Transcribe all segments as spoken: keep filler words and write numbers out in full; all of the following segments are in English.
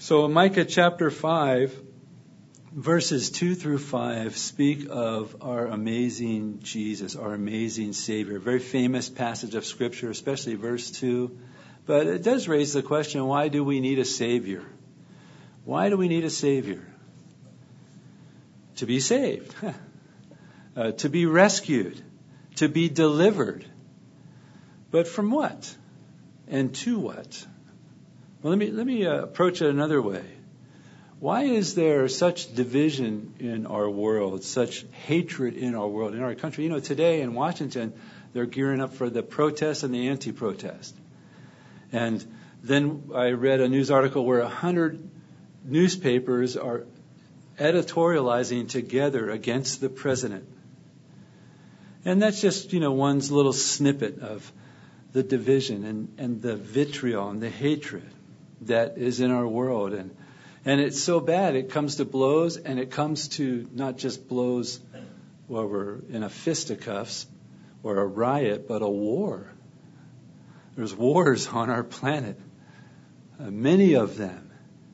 So Micah chapter five, verses two through five speak of our amazing Jesus, our amazing Savior. A very famous passage of Scripture, especially verse two. But it does raise the question, why do we need a Savior? Why do we need a Savior? To be saved, uh, to be rescued, to be delivered. But from what? And to what? Well, let me let me uh, approach it another way. Why is there such division in our world, such hatred in our world, in our country? You know, today in Washington, they're gearing up for the protest and the anti-protest. And then I read a news article where a hundred newspapers are editorializing together against the president. And that's just, you know, one's little snippet of the division and, and the vitriol and the hatred that is in our world. And and it's so bad, it comes to blows, and it comes to not just blows where we're in a fisticuffs or a riot, but a war. There's wars on our planet, uh, many of them.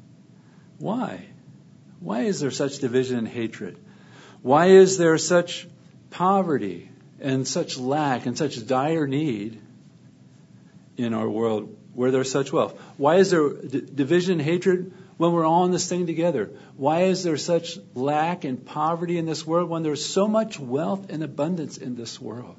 Why? Why is there such division and hatred? Why is there such poverty and such lack and such dire need in our world where there's such wealth? Why is there d- division and hatred when we're all in this thing together? Why is there such lack and poverty in this world when there's so much wealth and abundance in this world?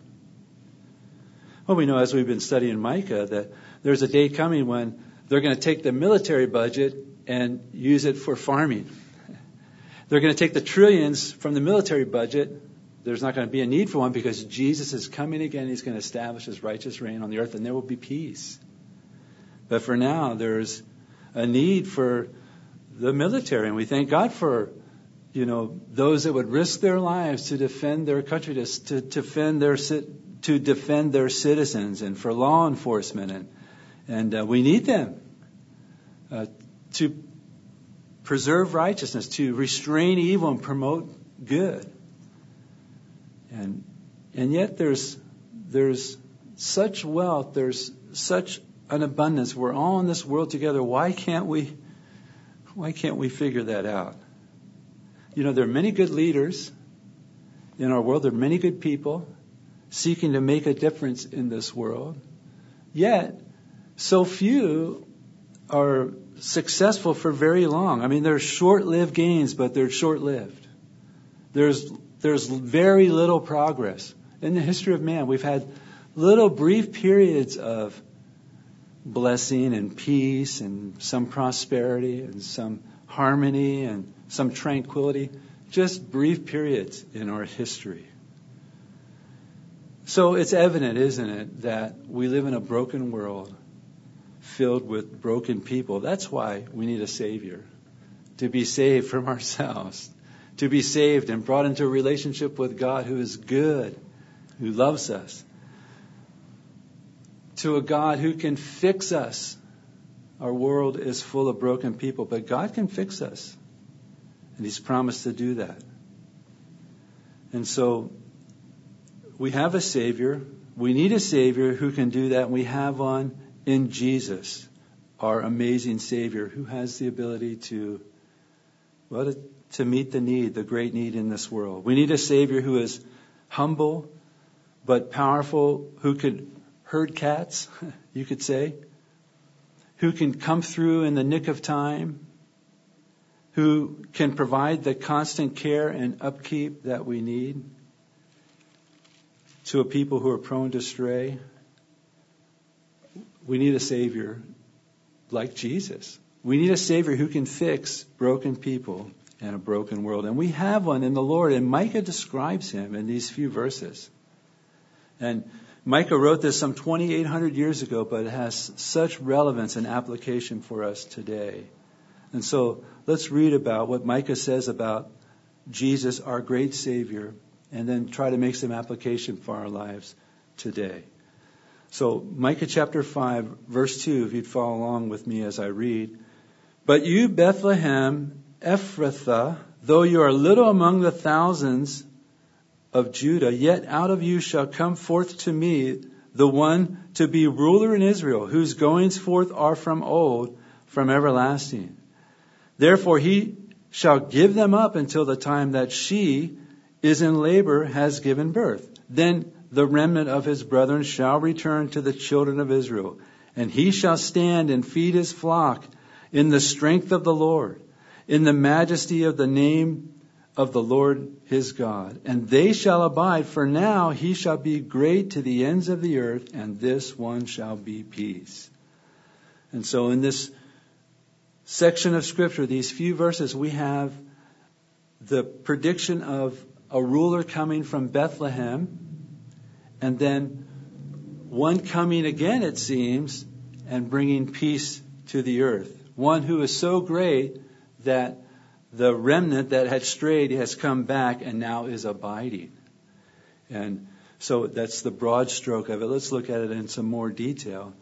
Well, we know as we've been studying Micah that there's a day coming when they're going to take the military budget and use it for farming. They're going to take the trillions from the military budget. There's not going to be a need for one because Jesus is coming again. He's going to establish his righteous reign on the earth, and there will be peace. But for now, there's a need for the military, and we thank God for, you know, those that would risk their lives to defend their country, to, to defend their to defend their citizens, and for law enforcement, and and uh, we need them uh, to preserve righteousness, to restrain evil and promote good. And and yet there's there's such wealth, there's such an abundance. We're all in this world together. Why can't we why can't we figure that out? You know, there are many good leaders in our world. There are many good people seeking to make a difference in this world. Yet, so few are successful for very long. I mean, there's short-lived gains, but they're short-lived. There's there's very little progress. In the history of man, we've had little brief periods of blessing and peace and some prosperity and some harmony and some tranquility. Just brief periods in our history. So it's evident, isn't it, that we live in a broken world filled with broken people. That's why we need a Savior. To be saved from ourselves. To be saved and brought into a relationship with God who is good, who loves us. To a God who can fix us. Our world is full of broken people, but God can fix us. And He's promised to do that. And so we have a Savior. We need a Savior who can do that. And we have one in Jesus, our amazing Savior, who has the ability to, well, to, to meet the need, the great need in this world. We need a Savior who is humble but powerful, who could herd cats, you could say, who can come through in the nick of time, who can provide the constant care and upkeep that we need to a people who are prone to stray. We need a Savior like Jesus. We need a Savior who can fix broken people and a broken world. And we have one in the Lord. And Micah describes him in these few verses. And Micah wrote this some twenty-eight hundred years ago, but it has such relevance and application for us today. And so let's read about what Micah says about Jesus, our great Savior, and then try to make some application for our lives today. So Micah chapter five, verse two, if you'd follow along with me as I read. But you, Bethlehem, Ephrathah, though you are little among the thousands of Judah, yet out of you shall come forth to me the one to be ruler in Israel, whose goings forth are from old, from everlasting. Therefore he shall give them up until the time that she is in labor has given birth. Then the remnant of his brethren shall return to the children of Israel, and he shall stand and feed his flock in the strength of the Lord, in the majesty of the name of the Lord his God. And they shall abide, for now he shall be great to the ends of the earth, and this one shall be peace. And so in this section of Scripture, these few verses, we have the prediction of a ruler coming from Bethlehem, and then one coming again, it seems, and bringing peace to the earth. One who is so great that the remnant that had strayed has come back and now is abiding. And so that's the broad stroke of it. Let's look at it in some more detail.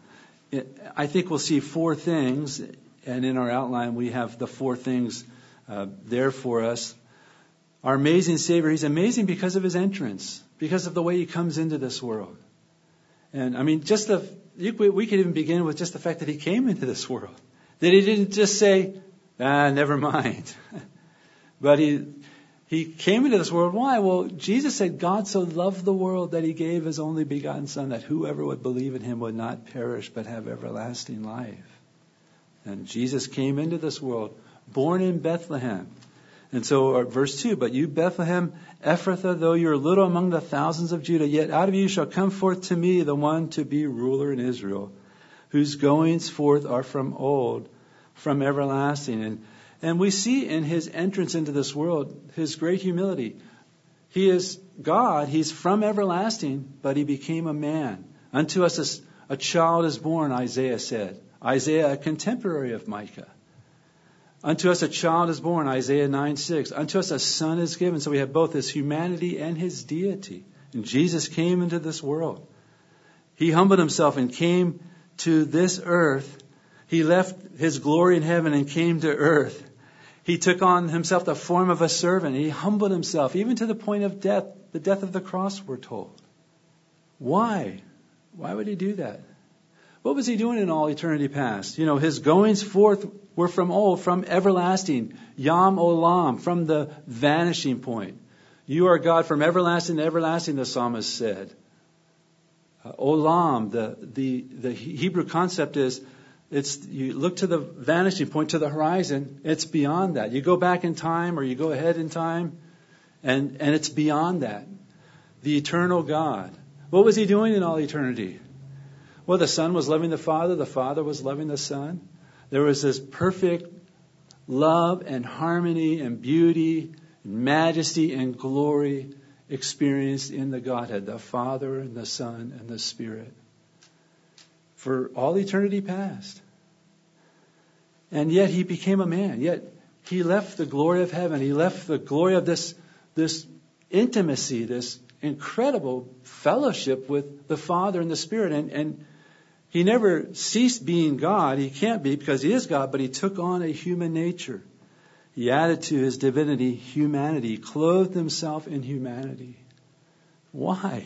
I think we'll see four things, and in our outline we have the four things uh, there for us. Our amazing Savior, he's amazing because of his entrance, because of the way he comes into this world. And I mean, just the, we could even begin with just the fact that he came into this world. That he didn't just say, ah, never mind. But he he came into this world. Why? Well, Jesus said, God so loved the world that he gave his only begotten Son, that whoever would believe in him would not perish but have everlasting life. And Jesus came into this world, born in Bethlehem. And so uh, verse two, but you Bethlehem Ephrathah, though you're little among the thousands of Judah, yet out of you shall come forth to me the one to be ruler in Israel, whose goings forth are from old, from everlasting. And and we see in his entrance into this world his great humility. He is God, he's from everlasting, but he became a man. Unto us a, a child is born, Isaiah said. Isaiah, a contemporary of Micah. Unto us a child is born, Isaiah nine six. Unto us a son is given. So we have both his humanity and his deity. And Jesus came into this world. He humbled himself and came to this earth. He left his glory in heaven and came to earth. He took on himself the form of a servant. He humbled himself, even to the point of death, the death of the cross, we're told. Why? Why would he do that? What was he doing in all eternity past? You know, his goings forth were from old, from everlasting, Yam Olam, from the vanishing point. You are God from everlasting to everlasting, the psalmist said. Uh, Olam, the, the, the Hebrew concept is, it's you look to the vanishing point, to the horizon, it's beyond that. You go back in time or you go ahead in time, and, and it's beyond that. The eternal God. What was he doing in all eternity? Well, the Son was loving the Father, the Father was loving the Son. There was this perfect love and harmony and beauty and majesty and glory experienced in the Godhead, the Father and the Son and the Spirit, for all eternity past. And yet he became a man. Yet he left the glory of heaven. He left the glory of this, this intimacy, this incredible fellowship with the Father and the Spirit. And, and he never ceased being God. He can't be because he is God, but he took on a human nature. He added to his divinity humanity, clothed himself in humanity. Why?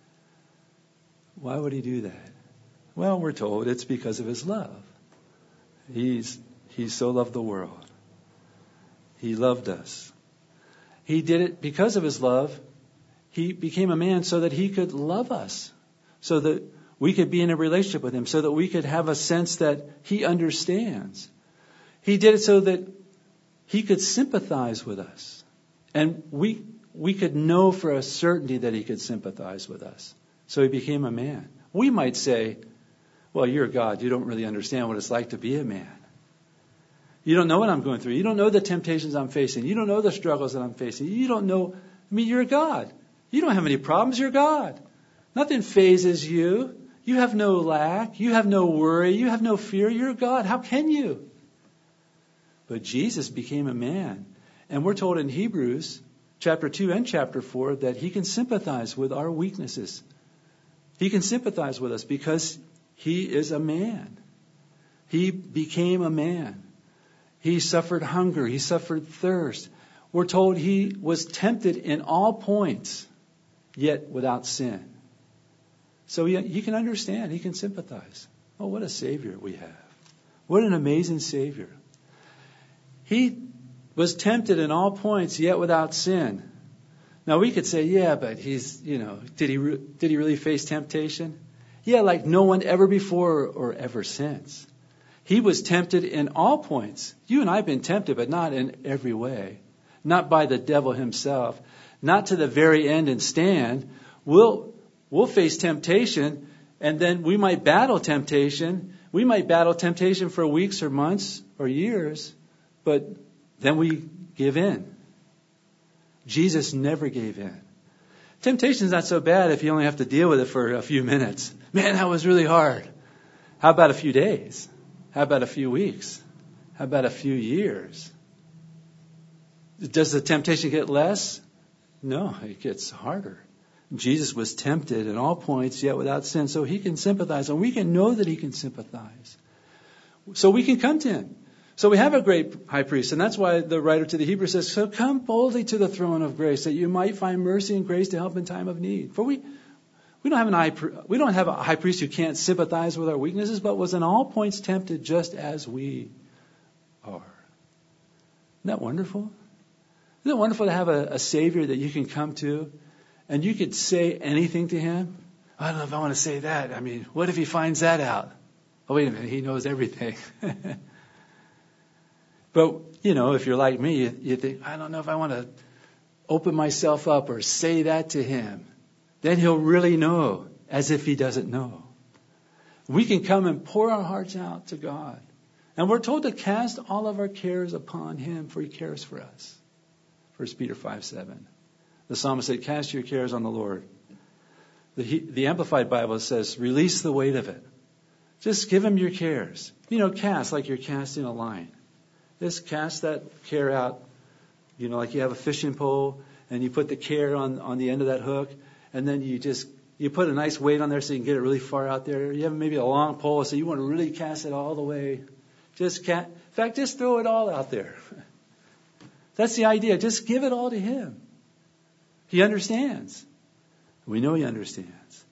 Why would he do that? Well, we're told it's because of his love. He's, he so loved the world. He loved us. He did it because of his love. He became a man so that he could love us, so that we could be in a relationship with him, so that we could have a sense that he understands. He did it so that he could sympathize with us. And we we could know for a certainty that he could sympathize with us. So he became a man. We might say, well, you're God. You don't really understand what it's like to be a man. You don't know what I'm going through. You don't know the temptations I'm facing. You don't know the struggles that I'm facing. You don't know. I mean, you're God. You don't have any problems. You're God. Nothing phases you. You have no lack. You have no worry. You have no fear. You're God. How can you? But Jesus became a man. And we're told in Hebrews chapter two and chapter four that he can sympathize with our weaknesses. He can sympathize with us because he is a man. He became a man. He suffered hunger. He suffered thirst. We're told he was tempted in all points, yet without sin. So he, he can understand. He can sympathize. Oh, what a Savior we have. What an amazing Savior. He was tempted in all points, yet without sin. Now we could say, yeah, but he's, you know, did he re- did he really face temptation? Yeah, like no one ever before or ever since. He was tempted in all points. You and I have been tempted, but not in every way. Not by the devil himself. Not to the very end and stand. We'll, we'll face temptation, and then we might battle temptation. We might battle temptation for weeks or months or years, but then we give in. Jesus never gave in. Temptation's not so bad if you only have to deal with it for a few minutes. Man, that was really hard. How about a few days? How about a few weeks? How about a few years? Does the temptation get less? No, it gets harder. Jesus was tempted in all points, yet without sin, so he can sympathize, and we can know that he can sympathize. So we can come to him. So we have a great high priest, and that's why the writer to the Hebrews says, so come boldly to the throne of grace, that you might find mercy and grace to help in time of need. For we we don't have an high, we don't have a high priest who can't sympathize with our weaknesses, but was in all points tempted just as we are. Isn't that wonderful? Isn't it wonderful to have a, a Savior that you can come to, and you could say anything to him? I don't know if I want to say that. I mean, what if he finds that out? Oh, wait a minute, he knows everything. But, you know, if you're like me, you, you think, I don't know if I want to open myself up or say that to him. Then he'll really know, as if he doesn't know. We can come and pour our hearts out to God. And we're told to cast all of our cares upon him, for he cares for us. First Peter five seven. The psalmist said, cast your cares on the Lord. The, the Amplified Bible says, release the weight of it. Just give him your cares. You know, cast like you're casting a line. Just cast that care out, you know, like you have a fishing pole and you put the care on, on the end of that hook, and then you just, you put a nice weight on there so you can get it really far out there. You have maybe a long pole, so you want to really cast it all the way. Just ca- in fact, just throw it all out there. That's the idea. Just give it all to him. He understands. We know he understands.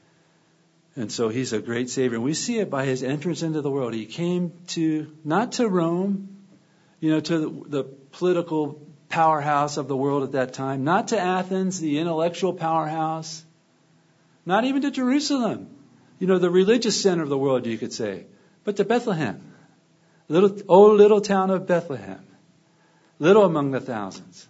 And so he's a great Savior. And we see it by his entrance into the world. He came to, not to Rome, you know, to the, the political powerhouse of the world at that time. Not to Athens, the intellectual powerhouse. Not even to Jerusalem, you know, the religious center of the world, you could say. But to Bethlehem. Little, oh, little town of Bethlehem. Little among the thousands.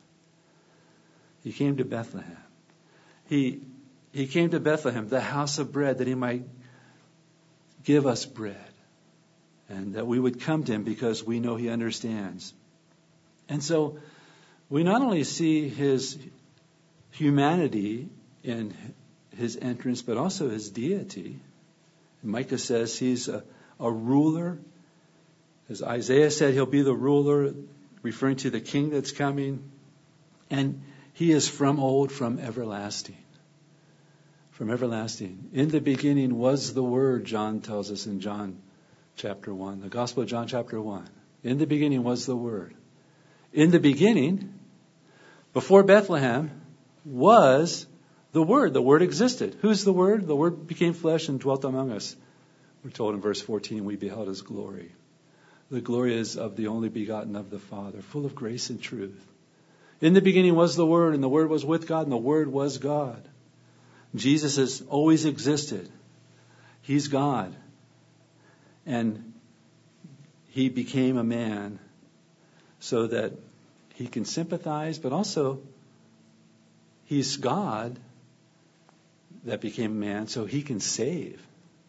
He came to Bethlehem. He, he came to Bethlehem, the house of bread, that he might give us bread. And that we would come to him because we know he understands. And so we not only see his humanity in his entrance, but also his deity. Micah says he's a, a ruler. As Isaiah said, he'll be the ruler, referring to the king that's coming. And he is from old, from everlasting. From everlasting. In the beginning was the Word, John tells us in John chapter one. The Gospel of John chapter one. In the beginning was the Word. In the beginning, before Bethlehem, was the Word. The Word existed. Who's the Word? The Word became flesh and dwelt among us. We're told in verse fourteen, we beheld his glory. The glory is of the only begotten of the Father, full of grace and truth. In the beginning was the Word, and the Word was with God, and the Word was God. Jesus has always existed. He's God. And he became a man so that he can sympathize, but also he's God that became a man so he can save.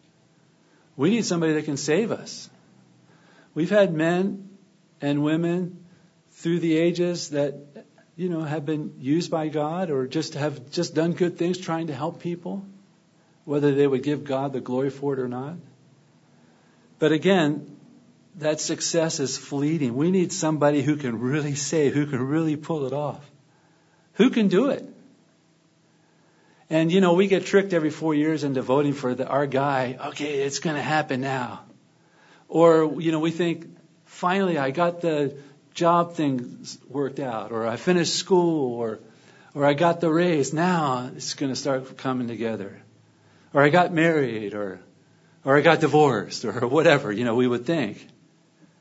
We need somebody that can save us. We've had men and women through the ages that, you know, have been used by God or just have just done good things trying to help people, whether they would give God the glory for it or not. But again, that success is fleeting. We need somebody who can really save, who can really pull it off. Who can do it? And, you know, we get tricked every four years into voting for the, our guy. Okay, it's going to happen now. Or, you know, we think, finally, I got the job things worked out. Or I finished school. Or, or I got the raise. Now it's going to start coming together. Or I got married. Or, or I got divorced. Or whatever, you know, we would think.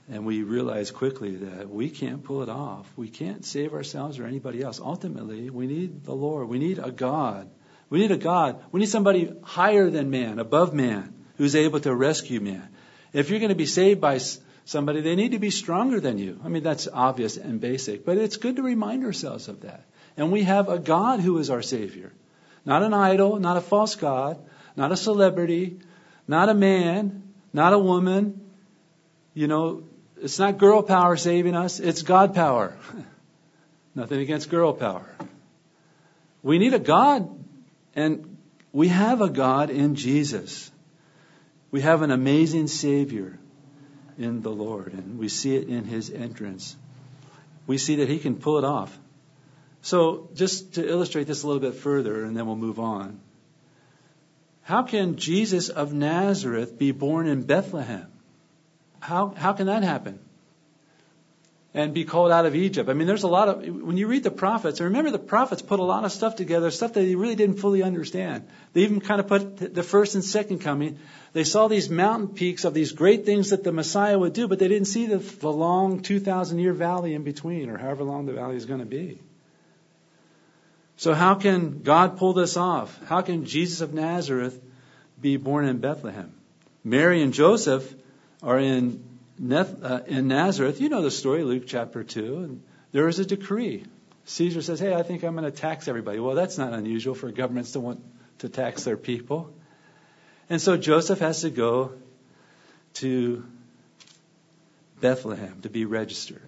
And we realize quickly that we can't pull it off. We can't save ourselves or anybody else. Ultimately, we need the Lord. We need a God. We need a God. We need somebody higher than man, above man, who's able to rescue man. If you're going to be saved by somebody, they need to be stronger than you. I mean, that's obvious and basic, but it's good to remind ourselves of that. And we have a God who is our Savior. Not an idol, not a false God, not a celebrity, not a man, not a woman. You know, it's not girl power saving us, it's God power. Nothing against girl power. We need a God, and we have a God in Jesus. We have an amazing Savior in the Lord, and we see it in His entrance. We see that He can pull it off. So just to illustrate this a little bit further, and then we'll move on. How can Jesus of Nazareth be born in Bethlehem? How how can that happen? And be called out of Egypt. I mean, there's a lot of, when you read the prophets, and remember the prophets put a lot of stuff together, stuff that they really didn't fully understand. They even kind of put the first and second coming. They saw these mountain peaks of these great things that the Messiah would do, but they didn't see the, the long two thousand year valley in between, or however long the valley is going to be. So how can God pull this off? How can Jesus of Nazareth be born in Bethlehem? Mary and Joseph are in Uh, in Nazareth. You know the story, Luke chapter two. And there is a decree. Caesar says, hey, I think I'm going to tax everybody. Well, that's not unusual for governments to want to tax their people. And so Joseph has to go to Bethlehem to be registered.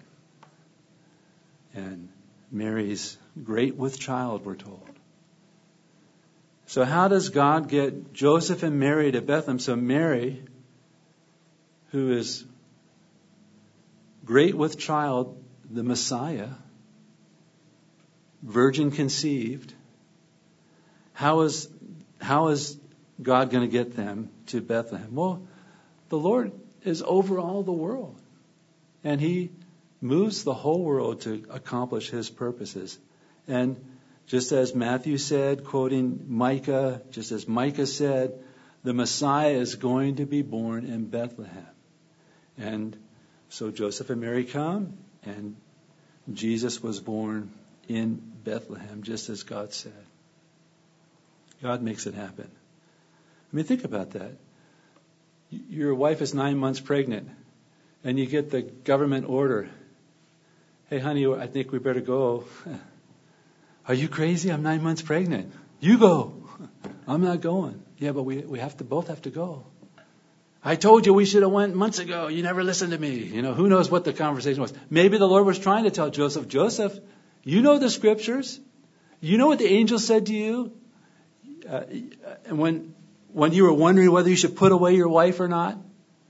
And Mary's great with child, we're told. So how does God get Joseph and Mary to Bethlehem? So Mary, who is great with child, the Messiah, virgin conceived. How is how is God going to get them to Bethlehem? Well, the Lord is over all the world. And He moves the whole world to accomplish His purposes. And just as Matthew said, quoting Micah, just as Micah said, the Messiah is going to be born in Bethlehem. And so Joseph and Mary come, and Jesus was born in Bethlehem, just as God said. God makes it happen. I mean, think about that. Your wife is nine months pregnant, and you get the government order. Hey, honey, I think we better go. Are you crazy? I'm nine months pregnant. You go. I'm not going. Yeah, but we we have to both have to go. I told you we should have went months ago. You never listened to me. You know, who knows what the conversation was. Maybe the Lord was trying to tell Joseph, Joseph, you know the scriptures. You know what the angel said to you. Uh, and when, when you were wondering whether you should put away your wife or not.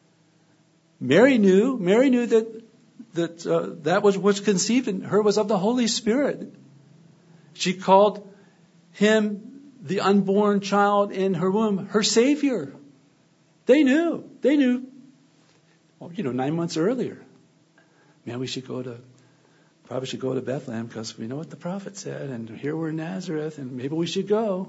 Mary knew, Mary knew that, that, uh, that was what's conceived in her was of the Holy Spirit. She called him, the unborn child in her womb, her Savior. They knew. They knew, well, you know, nine months earlier. Man, we should go to, probably should go to Bethlehem because we know what the prophet said, and here we're in Nazareth, and maybe we should go.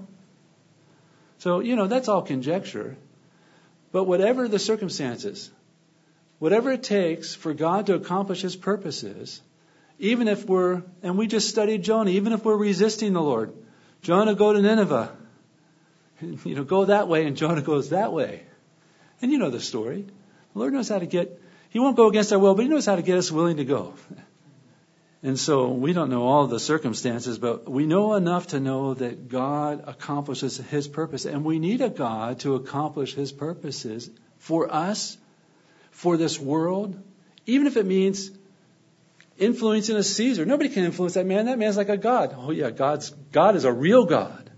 So, you know, that's all conjecture. But whatever the circumstances, whatever it takes for God to accomplish His purposes, even if we're, and we just studied Jonah, even if we're resisting the Lord, Jonah, go to Nineveh. You know, go that way, and Jonah goes that way. And you know the story. The Lord knows how to get, He won't go against our will, but He knows how to get us willing to go. And so we don't know all the circumstances, but we know enough to know that God accomplishes His purpose. And we need a God to accomplish His purposes for us, for this world, even if it means influencing a Caesar. Nobody can influence that man. That man's like a god. Oh yeah, God's God is a real God.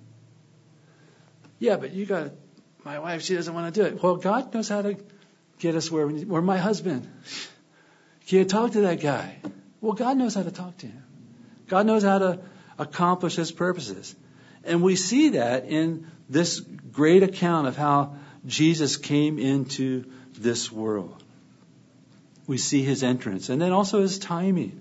Yeah, but you got to, my wife, she doesn't want to do it. Well, God knows how to get us where we need. Or my husband. Can't talk to that guy. Well, God knows how to talk to him. God knows how to accomplish His purposes. And we see that in this great account of how Jesus came into this world. We see His entrance and then also His timing.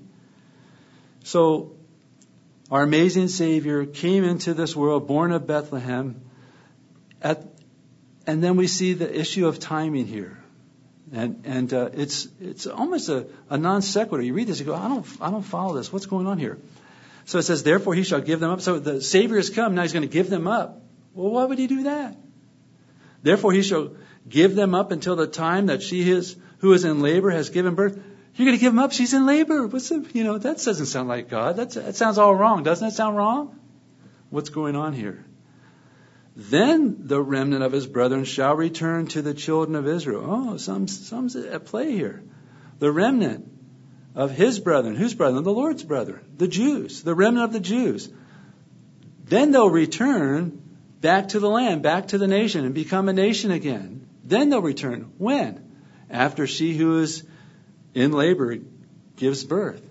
So our amazing Savior came into this world, born of Bethlehem, at And then we see the issue of timing here. And and uh, it's it's almost a, a non sequitur. You read this, you go, I don't I don't follow this. What's going on here? So it says, therefore he shall give them up. So the Savior has come. Now he's going to give them up. Well, why would he do that? Therefore he shall give them up until the time that she is who is in labor has given birth. You're going to give them up? She's in labor. What's the, you know, that doesn't sound like God. That's, that sounds all wrong. Doesn't that sound wrong? What's going on here? Then the remnant of his brethren shall return to the children of Israel. Oh, some, some's at play here. The remnant of his brethren. Whose brethren? The Lord's brethren. The Jews. The remnant of the Jews. Then they'll return back to the land, back to the nation, and become a nation again. Then they'll return. When? After she who is in labor gives birth.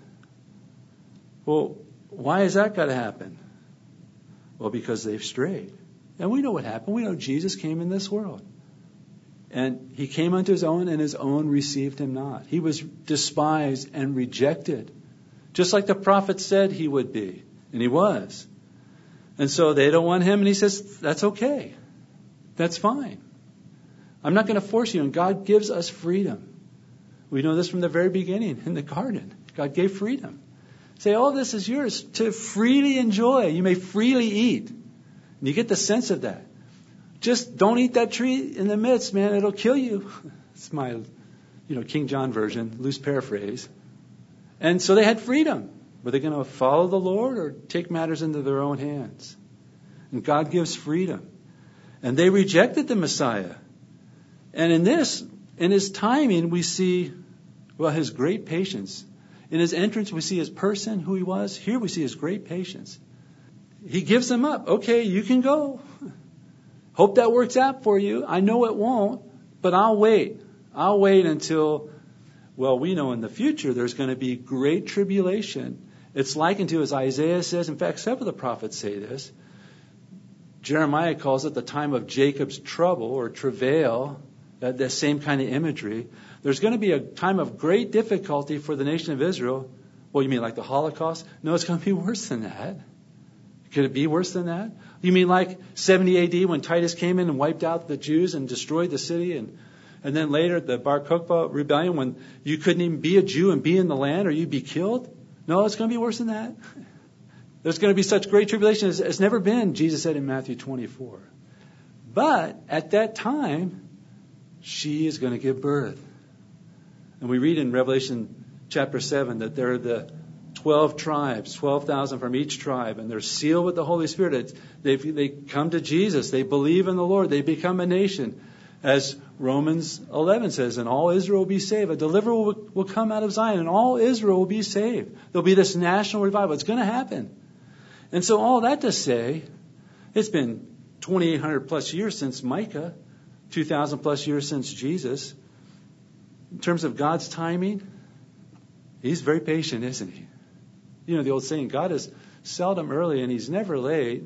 Well, why has that got to happen? Well, because they've strayed. And we know what happened. We know Jesus came in this world. And he came unto his own, and his own received him not. He was despised and rejected. Just like the prophet said he would be. And he was. And so they don't want him, and he says, that's okay. That's fine. I'm not going to force you. And God gives us freedom. We know this from the very beginning in the garden. God gave freedom. Say, all this is yours to freely enjoy. You may freely eat. And you get the sense of that. Just don't eat that tree in the midst, man. It'll kill you. It's my, you know, King John version, loose paraphrase. And so they had freedom. Were they going to follow the Lord or take matters into their own hands? And God gives freedom. And they rejected the Messiah. And in this, in his timing, we see, well, his great patience. In his entrance, we see his person, who he was. Here we see his great patience. He gives them up. Okay, you can go. Hope that works out for you. I know it won't, but I'll wait. I'll wait until, well, we know in the future there's going to be great tribulation. It's likened to, as Isaiah says, in fact, several of the prophets say this. Jeremiah calls it the time of Jacob's trouble or travail, that, that same kind of imagery. There's going to be a time of great difficulty for the nation of Israel. Well, you mean like the Holocaust? No, it's going to be worse than that. Could it be worse than that? You mean like seventy A D when Titus came in and wiped out the Jews and destroyed the city, and and then later the Bar Kokhba rebellion when you couldn't even be a Jew and be in the land or you'd be killed? No, it's going to be worse than that. There's going to be such great tribulation as has never been, Jesus said in Matthew twenty-four. But at that time, she is going to give birth. And we read in Revelation chapter seven that there are the twelve tribes, twelve thousand from each tribe, and they're sealed with the Holy Spirit. They they come to Jesus. They believe in the Lord. They become a nation. As Romans eleven says, and all Israel will be saved. A deliverer will, will come out of Zion, and all Israel will be saved. There'll be this national revival. It's going to happen. And so all that to say, it's been twenty-eight hundred plus years since Micah, two thousand plus years since Jesus. In terms of God's timing, he's very patient, isn't he? You know the old saying, God is seldom early and he's never late.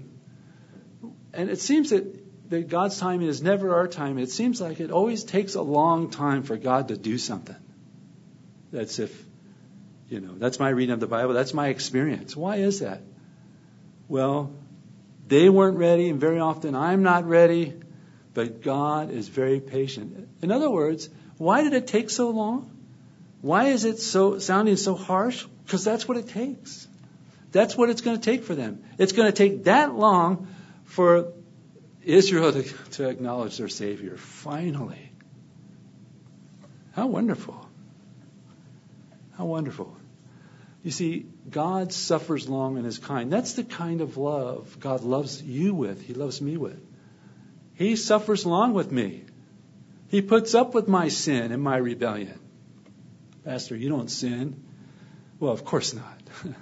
And it seems that, that God's timing is never our timing. It seems like it always takes a long time for God to do something. That's if, you know, that's my reading of the Bible. That's my experience. Why is that? Well, they weren't ready, and very often I'm not ready, but God is very patient. In other words, why did it take so long? Why is it so sounding so harsh? Because that's what it takes. That's what it's going to take for them. It's going to take that long for Israel to, to acknowledge their Savior. Finally. How wonderful. How wonderful. You see, God suffers long and is kind. That's the kind of love God loves you with. He loves me with. He suffers long with me. He puts up with my sin and my rebellion. Pastor, you don't sin. Well, of course not.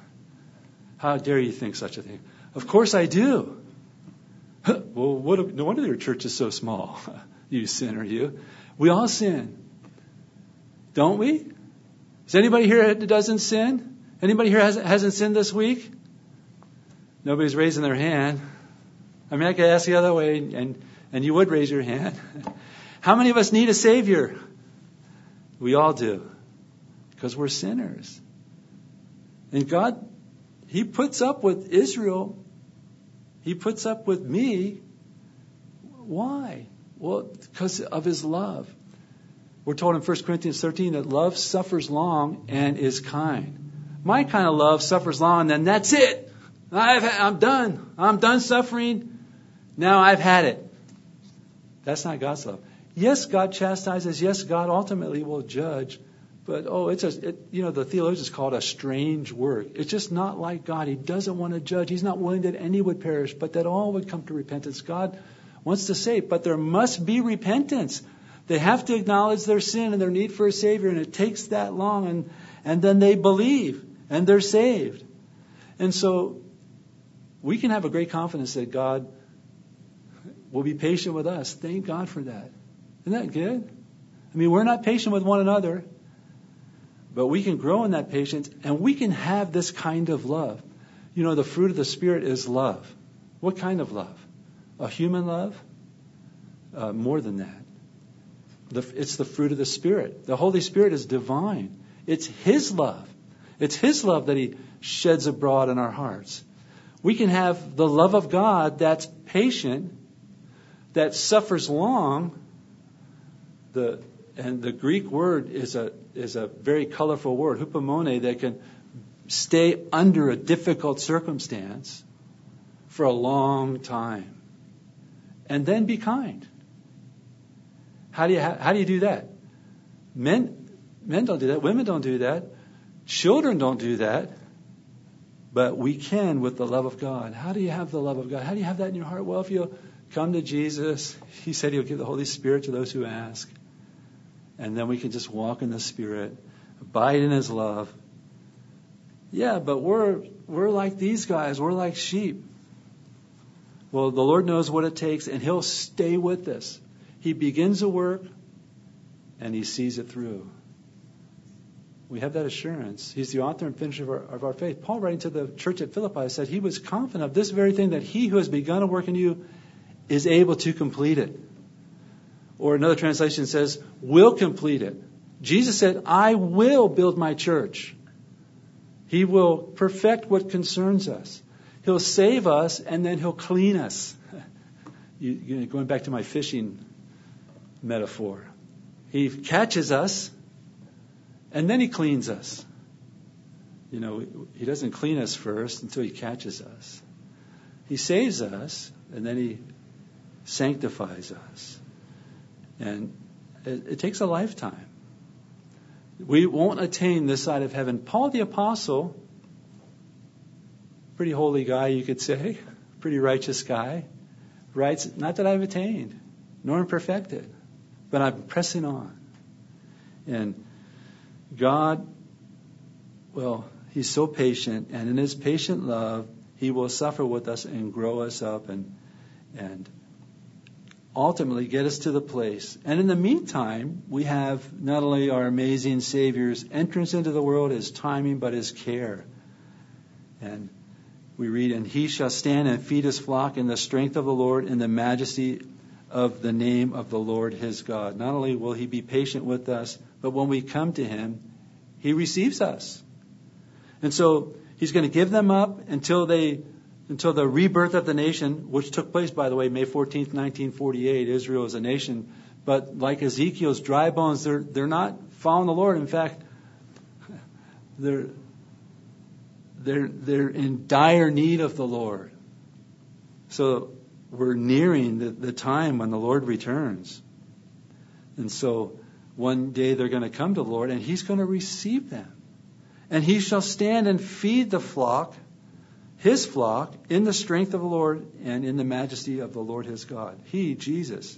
How dare you think such a thing? Of course I do. Well, what, no wonder your church is so small. You sinner, you. We all sin. Don't we? Is anybody here that doesn't sin? Anybody here hasn't, hasn't sinned this week? Nobody's raising their hand. I mean, I could ask the other way, and, and you would raise your hand. How many of us need a Savior? We all do. Because we're sinners. And God, He puts up with Israel. He puts up with me. Why? Well, because of His love. We're told in First Corinthians thirteen that love suffers long and is kind. My kind of love suffers long, and then that's it. I've, I'm done. I'm done suffering. Now I've had it. That's not God's love. Yes, God chastises. Yes, God ultimately will judge. But, oh, it's a, it, you know, the theologians call it a strange work. It's just not like God. He doesn't want to judge. He's not willing that any would perish, but that all would come to repentance. God wants to save, but there must be repentance. They have to acknowledge their sin and their need for a Savior, and it takes that long, and, and then they believe, and they're saved. And so we can have a great confidence that God will be patient with us. Thank God for that. Isn't that good? I mean, we're not patient with one another, but we can grow in that patience, and we can have this kind of love. You know, the fruit of the Spirit is love. What kind of love? A human love? Uh, more than that. The, it's the fruit of the Spirit. The Holy Spirit is divine. It's His love. It's His love that He sheds abroad in our hearts. We can have the love of God that's patient, that suffers long. The and the Greek word is a is a very colorful word, hupomone, that can stay under a difficult circumstance for a long time, and then be kind. How do you how do you do that? Men men don't do that. Women don't do that. Children don't do that. But we can with the love of God. How do you have the love of God? How do you have that in your heart? Well, if you come to Jesus, He said He'll give the Holy Spirit to those who ask. And then we can just walk in the Spirit, abide in His love. Yeah, but we're we're like these guys. We're like sheep. Well, the Lord knows what it takes, and He'll stay with us. He begins a work, and He sees it through. We have that assurance. He's the author and finisher of our, of our faith. Paul, writing to the church at Philippi, said he was confident of this very thing, that He who has begun a work in you is able to complete it. Or another translation says, will complete it. Jesus said, I will build my church. He will perfect what concerns us. He'll save us, and then He'll clean us. You, you know, going back to my fishing metaphor. He catches us, and then He cleans us. You know, He doesn't clean us first until He catches us. He saves us, and then He sanctifies us. And it, it takes a lifetime. We won't attain this side of heaven. Paul the Apostle, pretty holy guy, you could say, pretty righteous guy, writes, not that I've attained, nor am perfected, but I'm pressing on. And God, well, He's so patient, and in His patient love, He will suffer with us and grow us up and and ultimately get us to the place. And in the meantime, we have not only our amazing Savior's entrance into the world, His timing, but His care. And we read, and He shall stand and feed His flock in the strength of the Lord, in the majesty of the name of the Lord His God. Not only will He be patient with us, but when we come to Him, He receives us. And so He's going to give them up until they, until the rebirth of the nation, which took place, by the way, May fourteenth, nineteen forty-eight. Israel is a nation. But like Ezekiel's dry bones, they're, they're not following the Lord. In fact, they're, they're, they're in dire need of the Lord. So we're nearing the, the time when the Lord returns. And so one day they're going to come to the Lord, and He's going to receive them. And He shall stand and feed the flock, His flock, in the strength of the Lord and in the majesty of the Lord His God. He, Jesus,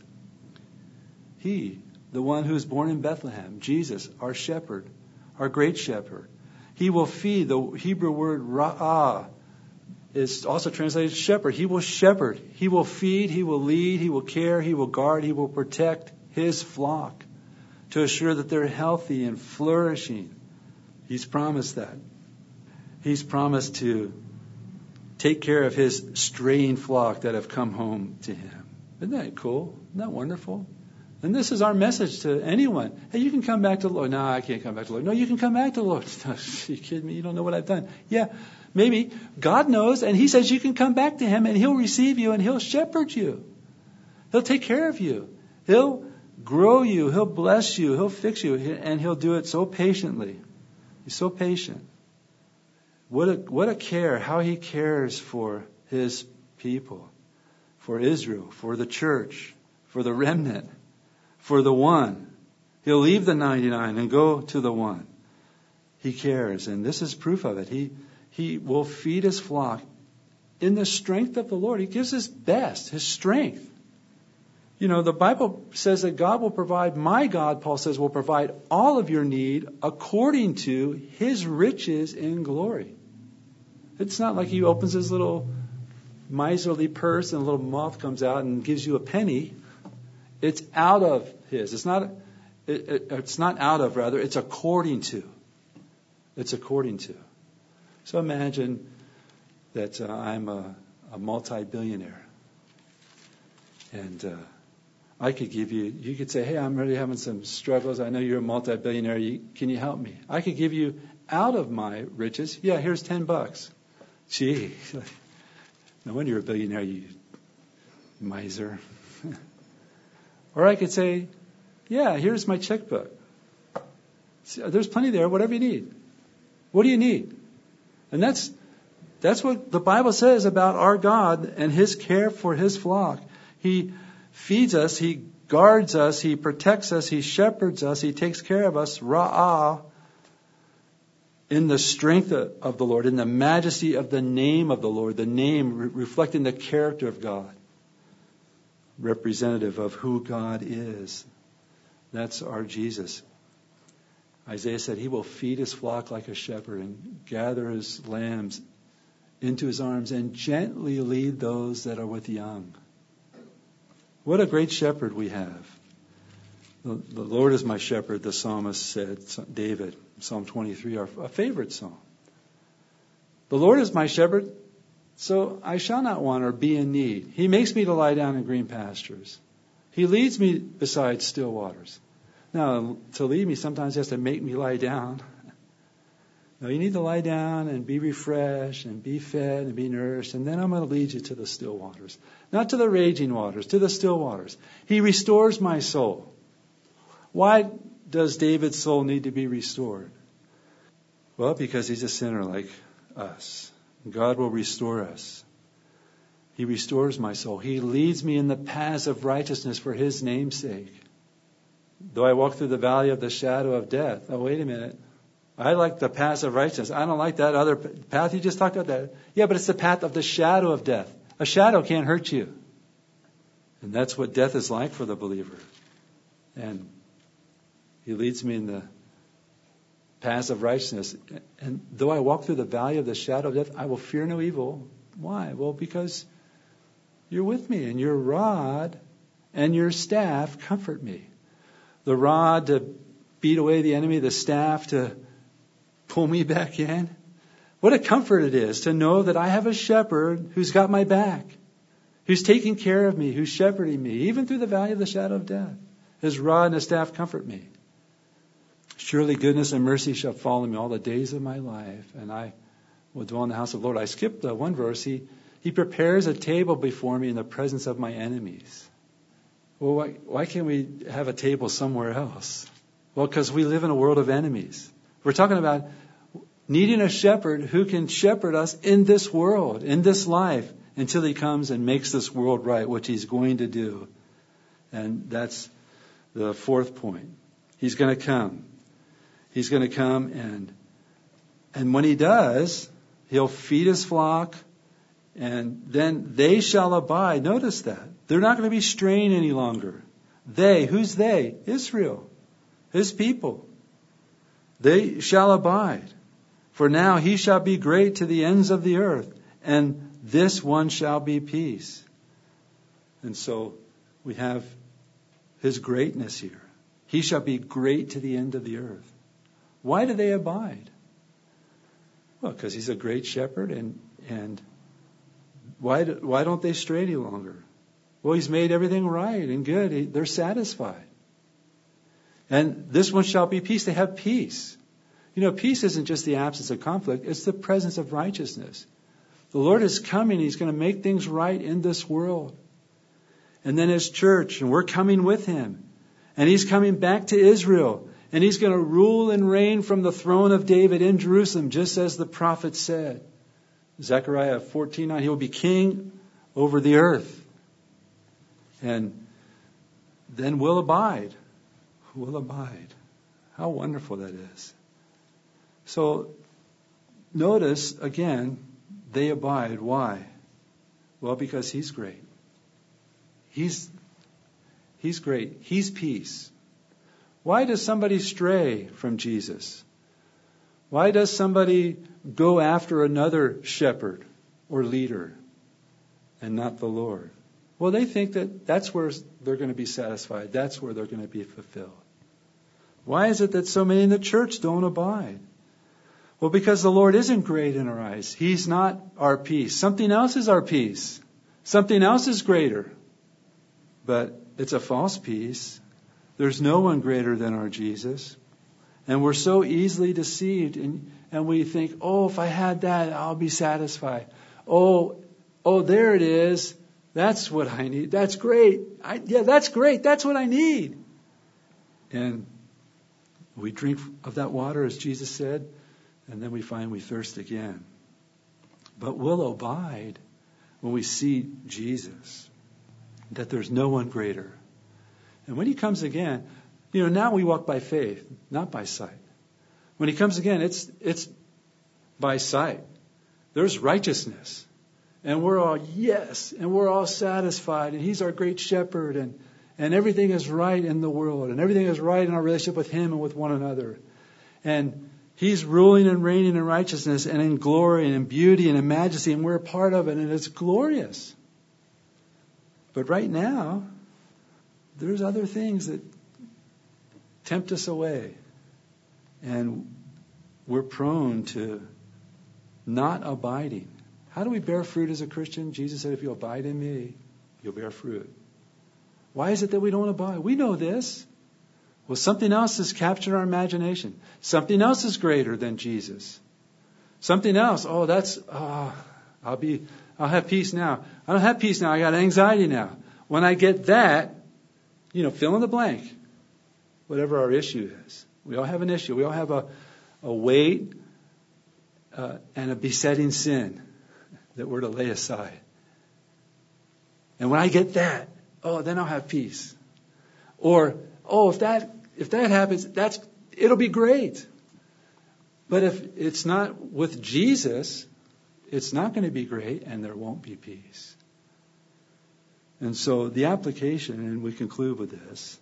He, the one who is born in Bethlehem, Jesus, our shepherd, our great shepherd. He will feed. The Hebrew word ra'ah is also translated shepherd. He will shepherd. He will feed. He will lead. He will care. He will guard. He will protect His flock to assure that they're healthy and flourishing. He's promised that. He's promised to take care of His straying flock that have come home to Him. Isn't that cool? Isn't that wonderful? And this is our message to anyone. Hey, you can come back to the Lord. No, I can't come back to the Lord. No, you can come back to the Lord. Are you kidding me? You don't know what I've done. Yeah, maybe. God knows, and He says you can come back to Him, and He'll receive you, and He'll shepherd you. He'll take care of you. He'll grow you. He'll bless you. He'll fix you. And He'll do it so patiently. He's so patient. What a, what a care, how He cares for His people, for Israel, for the church, for the remnant, for the one. He'll leave the ninety-nine and go to the one. He cares, and this is proof of it. He, he will feed His flock in the strength of the Lord. He gives His best, His strength. You know, the Bible says that God will provide, my God, Paul says, will provide all of your need according to His riches in glory. It's not like He opens His little miserly purse and a little moth comes out and gives you a penny. It's out of His. It's not, it, it, it's not out of, rather, it's according to. It's according to. So imagine that uh, I'm a, a multi-billionaire. And uh, I could give you, you could say, hey, I'm really having some struggles. I know you're a multi-billionaire. You, can you help me? I could give you out of my riches. Yeah, here's ten bucks. Gee, no wonder you're a billionaire, you miser. Or I could say, yeah, here's my checkbook. There's plenty there, whatever you need. What do you need? And that's that's what the Bible says about our God and His care for His flock. He feeds us, He guards us, He protects us, He shepherds us, He takes care of us, ra'ah, in the strength of the Lord, in the majesty of the name of the Lord, the name re- reflecting the character of God, representative of who God is. That's our Jesus. Isaiah said He will feed His flock like a shepherd and gather His lambs into His arms and gently lead those that are with young. What a great shepherd we have. The, the Lord is my shepherd, the psalmist said, David, Psalm twenty-three, our, our favorite psalm. The Lord is my shepherd, so I shall not want or be in need. He makes me to lie down in green pastures. He leads me beside still waters. Now, to lead me, sometimes He has to make me lie down. No, you need to lie down and be refreshed and be fed and be nourished, and then I'm going to lead you to the still waters. Not to the raging waters, to the still waters. He restores my soul. Why does David's soul need to be restored? Well, because he's a sinner like us. God will restore us. He restores my soul. He leads me in the paths of righteousness for His name's sake. Though I walk through the valley of the shadow of death. Oh, wait a minute. I like the paths of righteousness. I don't like that other path. You just talked about that. Yeah, but it's the path of the shadow of death. A shadow can't hurt you. And that's what death is like for the believer. And He leads me in the paths of righteousness. And though I walk through the valley of the shadow of death, I will fear no evil. Why? Well, because you're with me, and your rod and your staff comfort me. The rod to beat away the enemy, the staff to pull me back in. What a comfort it is to know that I have a shepherd who's got my back, who's taking care of me, who's shepherding me, even through the valley of the shadow of death. His rod and His staff comfort me. Surely goodness and mercy shall follow me all the days of my life, and I will dwell in the house of the Lord. I skipped uh, one verse. He, he prepares a table before me in the presence of my enemies. Well, why, why can't we have a table somewhere else? Well, because we live in a world of enemies. We're talking about needing a shepherd who can shepherd us in this world, in this life, until He comes and makes this world right, which He's going to do. And that's the fourth point. He's going to come. He's going to come, and and when He does, He'll feed His flock, and then they shall abide. Notice that. They're not going to be straying any longer. They, who's they? Israel, His people. They shall abide. For now He shall be great to the ends of the earth, and this one shall be peace. And so we have His greatness here. He shall be great to the end of the earth. Why do they abide? Well, because He's a great shepherd, and and why do, why don't they stray any longer? Well, He's made everything right and good. He, they're satisfied. And this one shall be peace. They have peace. You know, peace isn't just the absence of conflict. It's the presence of righteousness. The Lord is coming. He's going to make things right in this world. And then His church, and we're coming with Him. And he's coming back to Israel. And he's going to rule and reign from the throne of David in Jerusalem, just as the prophet said. Zechariah fourteen nine, he will be king over the earth. And then will abide. Will abide. How wonderful that is. So notice, again, they abide. Why? Well, because he's great. He's, he's great. He's peace. Why does somebody stray from Jesus? Why does somebody go after another shepherd or leader and not the Lord? Well, they think that that's where they're going to be satisfied. That's where they're going to be fulfilled. Why is it that so many in the church don't abide? Well, because the Lord isn't great in our eyes. He's not our peace. Something else is our peace. Something else is greater. But it's a false peace. There's no one greater than our Jesus. And we're so easily deceived. And, and we think, oh, if I had that, I'll be satisfied. Oh, oh, there it is. That's what I need. That's great. I, yeah, that's great. That's what I need. And we drink of that water, as Jesus said, and then we find we thirst again. But we'll abide when we see Jesus, that there's no one greater. And when he comes again, you know, now we walk by faith, not by sight. When he comes again, it's it's by sight. There's righteousness. And we're all, yes, and we're all satisfied, and he's our great shepherd, and, and everything is right in the world, and everything is right in our relationship with him and with one another. And he's ruling and reigning in righteousness and in glory and in beauty and in majesty, and we're a part of it, and it's glorious. But right now, there's other things that tempt us away, and we're prone to not abiding. How do we bear fruit as a Christian? Jesus said, if you abide in me, you'll bear fruit. Why is it that we don't abide? We know this. Well, something else has captured our imagination. Something else is greater than Jesus. Something else. Oh, that's, oh, I'll be, I'll have peace now. I don't have peace now. I got anxiety now. When I get that, you know, fill in the blank. Whatever our issue is. We all have an issue. We all have a, a weight uh, and a besetting sin that we're to lay aside. And when I get that, oh, then I'll have peace. Or, oh, if that if that happens, that's it'll be great. But if it's not with Jesus, it's not going to be great, and there won't be peace. And so the application, and we conclude with this,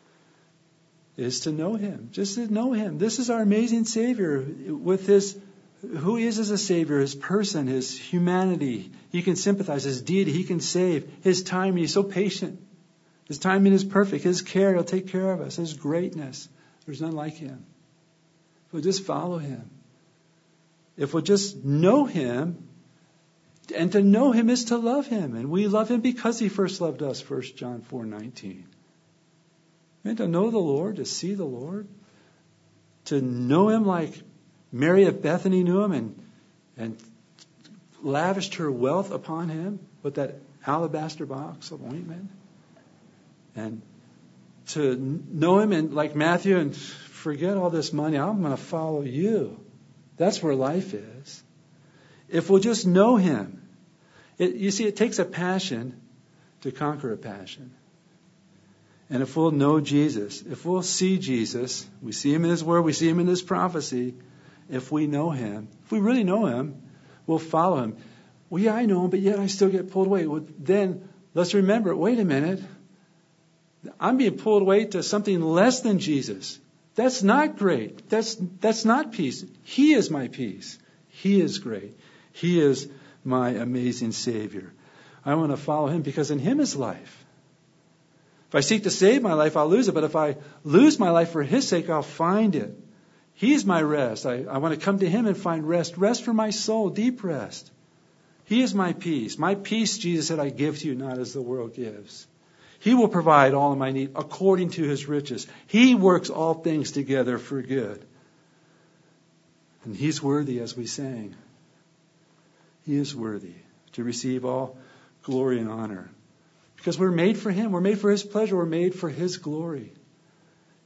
is to know him. Just to know him. This is our amazing Savior with his who he is as a Savior, his person, his humanity. He can sympathize, his deity, he can save. His timing, he's so patient. His timing is perfect. His care, he'll take care of us. His greatness, there's none like him. If we'll just follow him. If we'll just know him, and to know him is to love him. And we love him because he first loved us, First John four nineteen. And to know the Lord, to see the Lord, to know him like Mary of Bethany knew him and, and lavished her wealth upon him with that alabaster box of ointment. And to know him and like Matthew and forget all this money, I'm going to follow you. That's where life is. If we'll just know him. It, you see, it takes a passion to conquer a passion. And if we'll know Jesus, if we'll see Jesus, we see him in his word, we see him in his prophecy. If we know him, if we really know him, we'll follow him. Well, yeah, I know him, but yet I still get pulled away. Well, then let's remember, wait a minute. I'm being pulled away to something less than Jesus. That's not great. That's, that's not peace. He is my peace. He is great. He is my amazing Savior. I want to follow him because in him is life. If I seek to save my life, I'll lose it. But if I lose my life for his sake, I'll find it. He's my rest. I, I want to come to him and find rest. Rest for my soul, deep rest. He is my peace. My peace, Jesus said, I give to you, not as the world gives. He will provide all of my need according to his riches. He works all things together for good. And he's worthy, as we sang. He is worthy to receive all glory and honor. Because we're made for him. We're made for his pleasure. We're made for his glory.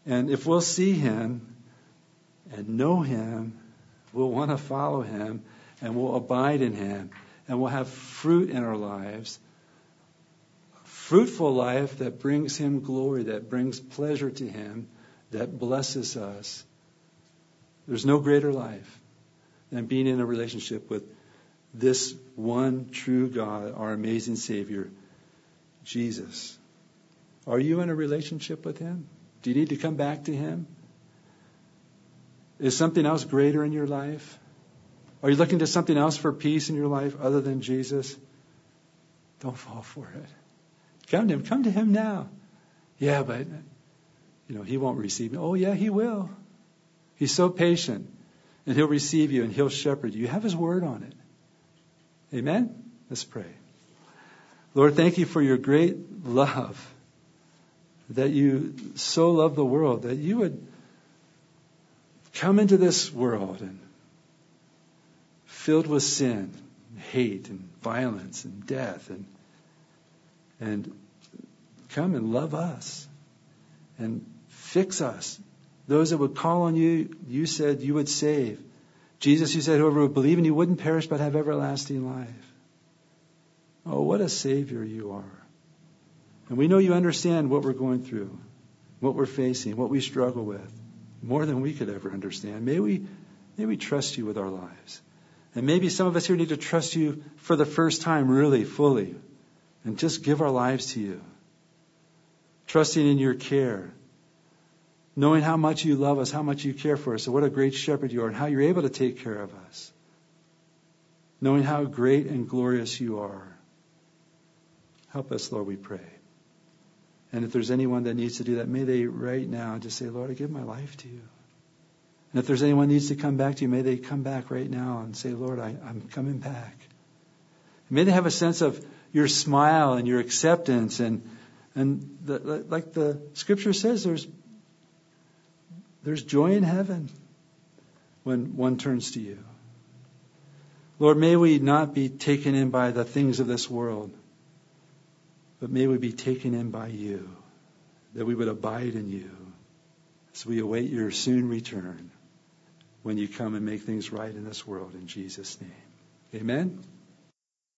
And if we'll see him and know him, we'll want to follow him, and we'll abide in him, and we'll have fruit in our lives. A fruitful life that brings him glory, that brings pleasure to him, that blesses us. There's no greater life than being in a relationship with this one true God, our amazing Savior, Jesus. Are you in a relationship with him? Do you need to come back to him? Is something else greater in your life? Are you looking to something else for peace in your life other than Jesus? Don't fall for it. Come to him. Come to him now. Yeah, but you know, he won't receive me. Oh, yeah, he will. He's so patient, and he'll receive you, and he'll shepherd you. You have his word on it. Amen? Let's pray. Lord, thank you for your great love, that you so love the world, that you would come into this world and filled with sin, and hate, and violence, and death, and and come and love us and fix us. Those that would call on you, you said you would save. Jesus, you said whoever would believe in you wouldn't perish but have everlasting life. Oh, what a Savior you are. And we know you understand what we're going through, what we're facing, what we struggle with, more than we could ever understand. May we, may we trust you with our lives. And maybe some of us here need to trust you for the first time, really, fully, and just give our lives to you. Trusting in your care. Knowing how much you love us, how much you care for us, and what a great shepherd you are, and how you're able to take care of us. Knowing how great and glorious you are. Help us, Lord, we pray. And if there's anyone that needs to do that, may they right now just say, Lord, I give my life to you. And if there's anyone who needs to come back to you, may they come back right now and say, Lord, I, I'm coming back. May they have a sense of your smile and your acceptance. And, and the, like the scripture says, there's There's joy in heaven when one turns to you. Lord, may we not be taken in by the things of this world, but may we be taken in by you, that we would abide in you as we await your soon return when you come and make things right in this world, in Jesus' name. Amen.